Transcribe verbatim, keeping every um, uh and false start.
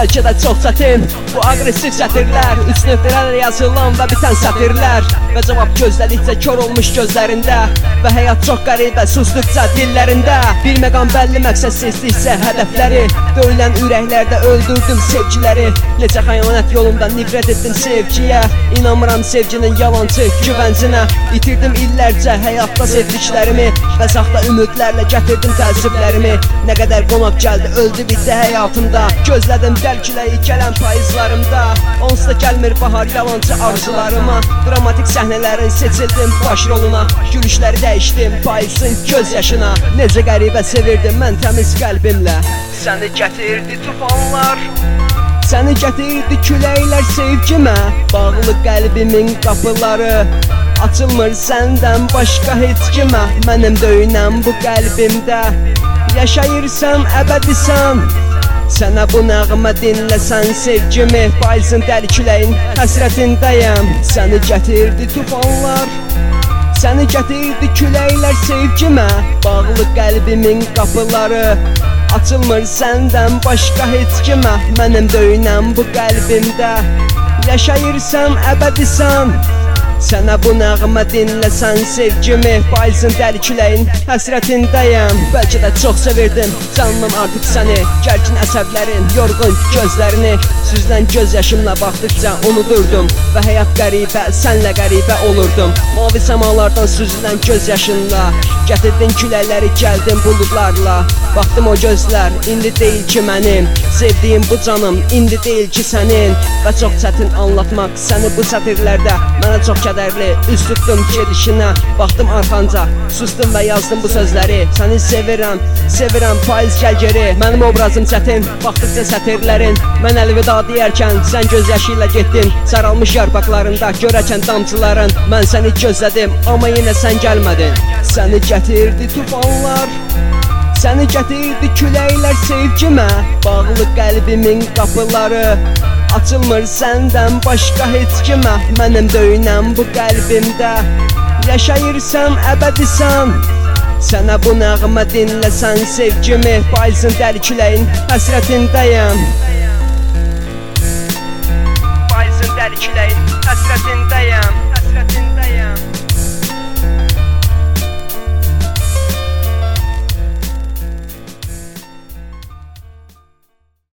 bəlkə də çox çətin bu aqressiv sətirlər, üç nöqtələrlə yazılan və bitən sətirlər və cavab gözlədikcə kör olmuş gözlərində və həyat çox qəribə susduqca dillərində. Bir məqam bəlli məqsəd seçdikcə hədəfləri, döyülən ürəklərdə öldürdüm sevgiləri. Necə xəyanət yolunda nifrət etdim sevgiyə, İnanmıram sevginin yalancı güvəncinə. İtirdim illərcə həyatda sevdiklərimi və saxta ümidlərlə gətirdim təəssüblərimi. Nə qədər qonaq gəldi öldü bitdi həyatımda, gözlədim dəlkiləyi gələn payızlarımda. Onsuz da gəlmir bahar yalancı arzularıma, dramatik səhnələrin seçildim baş roluna. Gülüşləri dəyişdim payızın göz yaşına. Necə qəribə sevirdim mən təmiz qəlbimlə. Səni gətirdi tufanlar, səni gətirdi küləklər sevgimə. Bağlı qəlbimin qapıları, açılmır səndən başqa heç kimə. Mənim döyünən bu qəlbimdə yaşayırsan əbədisən. Sənə bu nəğmə dinləsən sevgimi, payızın dəli küləyin həsrətindəyəm. Səni gətirdi tufanlar, səni gətirdi küləklər sevgimə. Bağlı qəlbimin qapıları, açılmır səndən başqa heç kimə. Mənim döyünən bu qəlbimdə yaşayırsan əbədisən. Sənə bu nəğmə dinləsən sevgimi, payızın dəli küləyin həsrətindəyəm. Bəlkə də çox sevirdim canımdan artıq səni, gərgin əsəblərin, yorğun gözlərini. Süzülən göz yaşımla baxdıqca unudurdum və həyat qəribə, sənlə qəribə olurdum. Mavi səmalardan süzülən göz yaşınla gətirdin küləkləri, gəldin buludlarla. Baxdım o gözlər, indi deyil ki mənim, sevdiyim bu canım, indi deyil ki sənin. Və çox çətin anlatmaq səni bu sətirlərdə, mənə çox kədərli, üz tutdum gedişinə. Baxdım arxanca, sustum və yazdım bu sözləri. Səni sevirəm, sevirəm payız gəl geri. Mənim obrazım çətin, baxdıqca sətirlərin. Mən əlvida deyərkən sən göz yaşı ilə getdin, saralmış yarpaqlarında görəkən damcıların. Mən səni gözlədim, amma yenə sən gəlmədin. Səni gətirdi tufanlar, səni gətirdi küləklər sevgimə. Bağlı qəlbimin qapıları, açılmır səndən başqa heç kimə. Mənim döyünən bu qəlbimdə yaşayırsan əbədisən. Sənə bu nəğmə dinləsən sevgimi, payızın dəli küləyin həsrətindəyəm. Payızın dəli küləyin həsrətindəyəm.